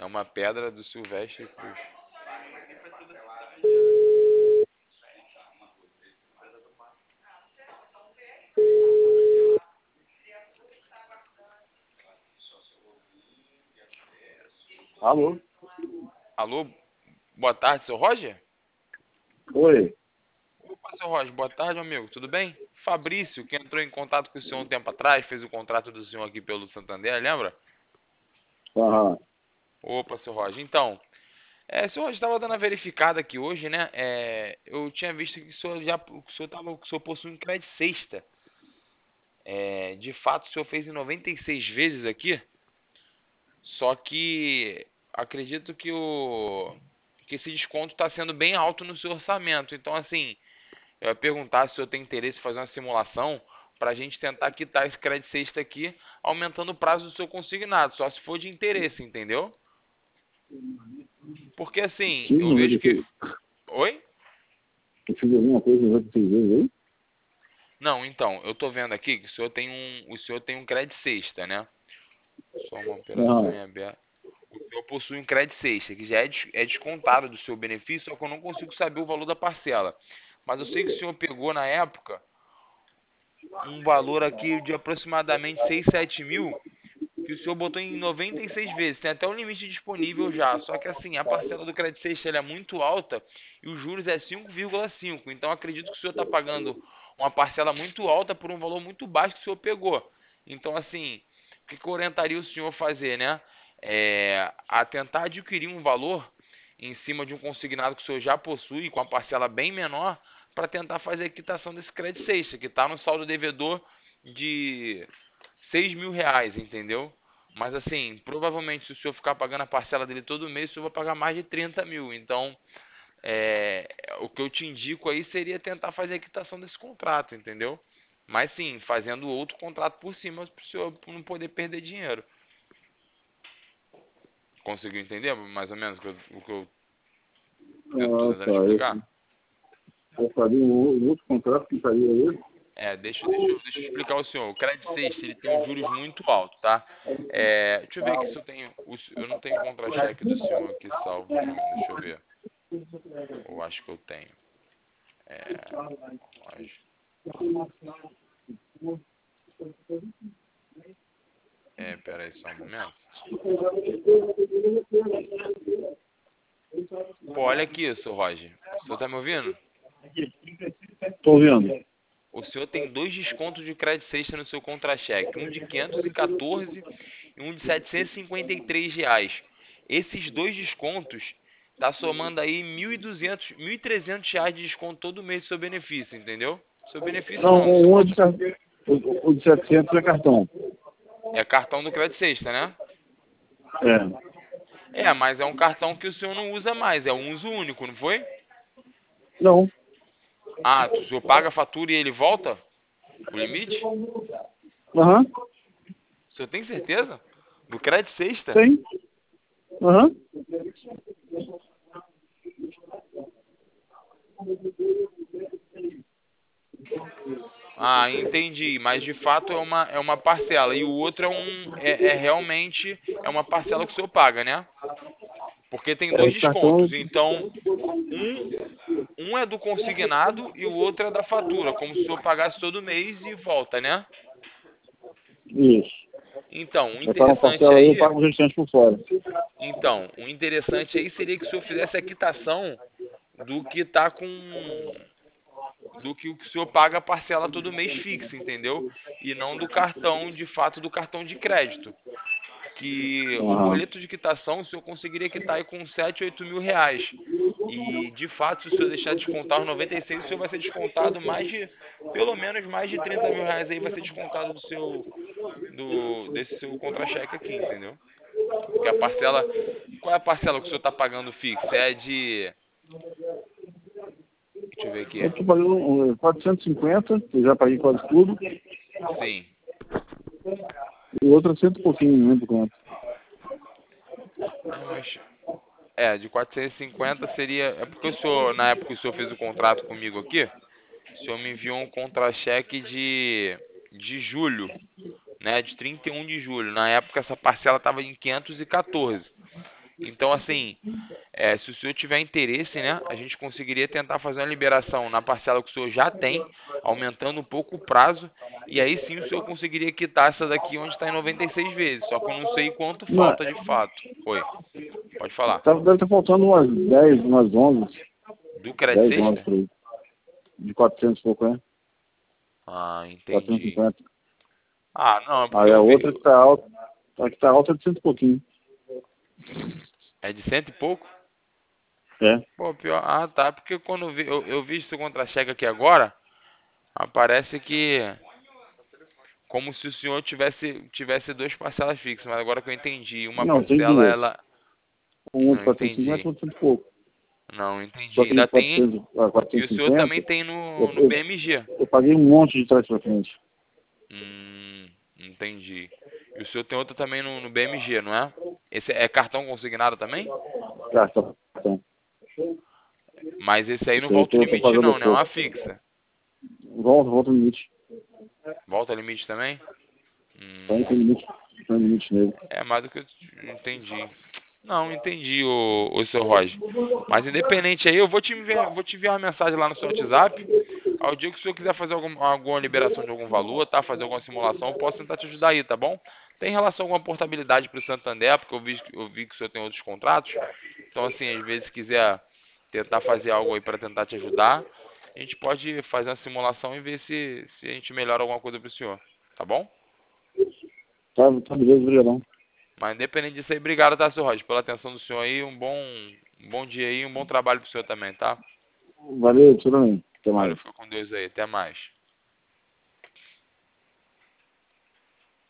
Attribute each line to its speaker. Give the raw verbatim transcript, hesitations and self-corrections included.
Speaker 1: É uma pedra do Silvestre Cruz.
Speaker 2: Alô?
Speaker 1: Alô? Boa tarde, seu Roger?
Speaker 2: Oi.
Speaker 1: Opa, seu Roger, boa tarde, amigo. Tudo bem? Fabrício, que entrou em contato com o senhor um tempo atrás, fez o contrato do senhor aqui pelo Santander, lembra?
Speaker 2: Aham.
Speaker 1: Opa, seu Roger. Então, é, seu Roger, estava dando a verificada aqui hoje, né? É, eu tinha visto que o senhor já, que o senhor, tava, que o senhor possui um crédito sexta. É, de fato, o senhor fez em noventa e seis vezes aqui, só que acredito que o que esse desconto está sendo bem alto no seu orçamento. Então, assim, eu ia perguntar se o senhor tem interesse em fazer uma simulação para a gente tentar quitar esse crédito sexta aqui, aumentando o prazo do seu consignado, só se for de interesse, entendeu? Porque assim,
Speaker 2: Fiz
Speaker 1: eu vejo que.
Speaker 2: noventa e seis.
Speaker 1: Oi?
Speaker 2: Eu fiz alguma coisa em noventa e seis vezes aí?
Speaker 1: Não, então, eu tô vendo aqui que o senhor tem um, o senhor tem um crédito sexta, né? Só uma operação
Speaker 2: Aham.
Speaker 1: em aberto. O senhor possui um crédito sexta, que já é, des- é descontado do seu benefício, só que eu não consigo saber o valor da parcela. Mas eu sei que o senhor pegou na época um valor aqui de aproximadamente seis, sete mil, que o senhor botou em noventa e seis vezes. Tem até um limite disponível já. Só que assim, a parcela do crédito sexta ela é muito alta e os juros é cinco vírgula cinco. Então acredito que o senhor está pagando uma parcela muito alta por um valor muito baixo que o senhor pegou. Então assim, o que que eu orientaria o senhor a fazer, né? É, a tentar adquirir um valor em cima de um consignado que o senhor já possui, com a parcela bem menor, para tentar fazer a quitação desse crédito sexta, que está no saldo devedor de seis mil reais, entendeu? Mas assim, provavelmente se o senhor ficar pagando a parcela dele todo mês, o senhor vai pagar mais de trinta mil. Então, é, o que eu te indico aí seria tentar fazer a quitação desse contrato, entendeu? Mas sim, fazendo outro contrato por cima para o senhor não poder perder dinheiro. Conseguiu entender mais ou menos o que eu, o que eu estou
Speaker 2: Ah,
Speaker 1: tentando
Speaker 2: tá. Eu,
Speaker 1: explicar?
Speaker 2: eu faria um, um outro contrato que faria ele.
Speaker 1: É, deixa, deixa, eu- deixa eu explicar ao senhor. O crédito sexta, ele tem os juros muito altos, tá? É, deixa eu ver aqui se eu tenho. os- Eu não tenho contra-cheque do senhor aqui salvo, não. Deixa eu ver. Eu acho que eu tenho. É, acho- é, pera aí só um momento. Pô, olha aqui, seu Roger. O senhor tá me ouvindo?
Speaker 2: Tô vendo.
Speaker 1: O senhor tem dois descontos de crédito sexta no seu contra-cheque. Um de quinhentos e quatorze e um de setecentos e cinquenta e três reais. Esses dois descontos tá somando aí mil e duzentos, mil e trezentos reais de desconto todo mês do seu benefício, entendeu? Seu benefício
Speaker 2: Não,
Speaker 1: não, seu
Speaker 2: um é
Speaker 1: contra...
Speaker 2: de, car- o, o de setecentos é cartão.
Speaker 1: É cartão do crédito sexta, né?
Speaker 2: É.
Speaker 1: É, mas é um cartão que o senhor não usa mais, é um uso único, não foi?
Speaker 2: Não.
Speaker 1: Ah, o senhor paga a fatura e ele volta? O limite?
Speaker 2: Aham.
Speaker 1: O senhor tem certeza? Do crédito sexta?
Speaker 2: Tem. Aham.
Speaker 1: Ah, entendi. Mas de fato é uma, é uma parcela. E o outro é um é, é realmente é uma parcela que o senhor paga, né? Porque tem
Speaker 2: É,
Speaker 1: dois
Speaker 2: esse cartão.
Speaker 1: descontos. Então, um, um é do consignado e o outro é da fatura, como se o senhor pagasse todo mês e volta, né?
Speaker 2: Isso.
Speaker 1: Então, o
Speaker 2: Eu pago uma
Speaker 1: interessante
Speaker 2: parcela aí, eu
Speaker 1: aí,
Speaker 2: pago os restantes por fora.
Speaker 1: então, o interessante aí seria que o senhor fizesse a quitação do que tá com do que o que o senhor paga a parcela todo mês fixa, entendeu? E não do cartão, de fato, do cartão de crédito. Que um
Speaker 2: Aham.
Speaker 1: boleto de quitação o senhor conseguiria quitar aí com sete, oito mil reais. E de fato, se o senhor deixar descontar os noventa e seis, o senhor vai ser descontado mais de, pelo menos mais de trinta mil reais aí vai ser descontado do seu, do, desse seu contra-cheque aqui, entendeu? Porque a parcela, qual é a parcela que o senhor está pagando fixa? É de, deixa eu ver aqui,
Speaker 2: Eu estou pagando um, quatrocentos e cinquenta, que eu já paguei quase tudo.
Speaker 1: sim.
Speaker 2: E o outro é cento e pouquinho, não lembro quanto.
Speaker 1: Não, mas é, de quatrocentos e cinquenta seria. É porque o senhor, na época que o senhor fez o contrato comigo aqui, o senhor me enviou um contra-cheque de, de julho, né? De trinta e um de julho. Na época essa parcela estava em quinhentos e quatorze. Então, assim, é, se o senhor tiver interesse, né, a gente conseguiria tentar fazer uma liberação na parcela que o senhor já tem, aumentando um pouco o prazo, e aí sim o senhor conseguiria quitar essa daqui onde está em noventa e seis vezes, só que eu não sei quanto
Speaker 2: Não,
Speaker 1: falta de
Speaker 2: é-
Speaker 1: fato. Oi, pode falar.
Speaker 2: tá- deve estar faltando umas dez, umas onze,
Speaker 1: Do Credit
Speaker 2: dez, onze
Speaker 1: Sexta?
Speaker 2: por aí. De quatrocentos e pouco, né?
Speaker 1: Ah,
Speaker 2: quatrocentos e
Speaker 1: entendi.
Speaker 2: cinquenta.
Speaker 1: Ah, não, é porque
Speaker 2: Aí a
Speaker 1: eu vi.
Speaker 2: outra que tá alta, a que tá alta é de cento e pouquinho.
Speaker 1: É de cento e pouco?
Speaker 2: É.
Speaker 1: Pô, pior. Ah, tá. Porque quando eu vi, eu, eu vi esse contra-cheque aqui agora, aparece que como se o senhor tivesse tivesse duas parcelas fixas, mas agora que eu entendi, uma
Speaker 2: Não, tem
Speaker 1: parcela
Speaker 2: duas.
Speaker 1: ela
Speaker 2: Uma de
Speaker 1: não
Speaker 2: quatrocentos e cinquenta
Speaker 1: entendi.
Speaker 2: e outra de cento e pouco.
Speaker 1: Não
Speaker 2: Só
Speaker 1: entendi.
Speaker 2: que de
Speaker 1: Ainda tem
Speaker 2: quatrocentos a
Speaker 1: e o
Speaker 2: quatrocentos e
Speaker 1: senhor
Speaker 2: cinquenta,
Speaker 1: também tem
Speaker 2: eu,
Speaker 1: no no
Speaker 2: eu,
Speaker 1: B M G.
Speaker 2: eu paguei um monte de trás pra frente.
Speaker 1: Hum, entendi. E o senhor tem outra também no, no B M G, não é? Esse é cartão consignado também?
Speaker 2: Cartão. Cartão.
Speaker 1: Mas esse aí não
Speaker 2: Isso aí
Speaker 1: volta o
Speaker 2: eu tô
Speaker 1: limite
Speaker 2: pagando
Speaker 1: não,
Speaker 2: aos
Speaker 1: né? É uma
Speaker 2: poucos.
Speaker 1: fixa.
Speaker 2: Volta, volta o limite.
Speaker 1: Volta o limite também?
Speaker 2: Tem, tem
Speaker 1: Hum,
Speaker 2: limite. Tem limite nele.
Speaker 1: é mais do que eu entendi. Não, entendi, o, o seu Roger. Mas independente aí, eu vou te enviar, vou te enviar uma mensagem lá no seu WhatsApp. Ao dia que o senhor quiser fazer algum, alguma liberação de algum valor, tá? Fazer alguma simulação, eu posso tentar te ajudar aí, tá bom? Tem relação com a portabilidade para o Santander, porque eu vi, eu vi que o senhor tem outros contratos. Então, assim, às vezes, se quiser tentar fazer algo aí para tentar te ajudar, a gente pode fazer uma simulação e ver se, se a gente melhora alguma coisa para o senhor, tá bom?
Speaker 2: Tá, tá beleza, obrigadão.
Speaker 1: Mas independente disso aí, obrigado, tá, seu Roger, pela atenção do senhor aí. Um bom, um bom dia aí, um bom trabalho pro senhor também, tá?
Speaker 2: Valeu, tudo bem. Até
Speaker 1: Valeu,
Speaker 2: mais.
Speaker 1: fica com Deus aí. Até mais.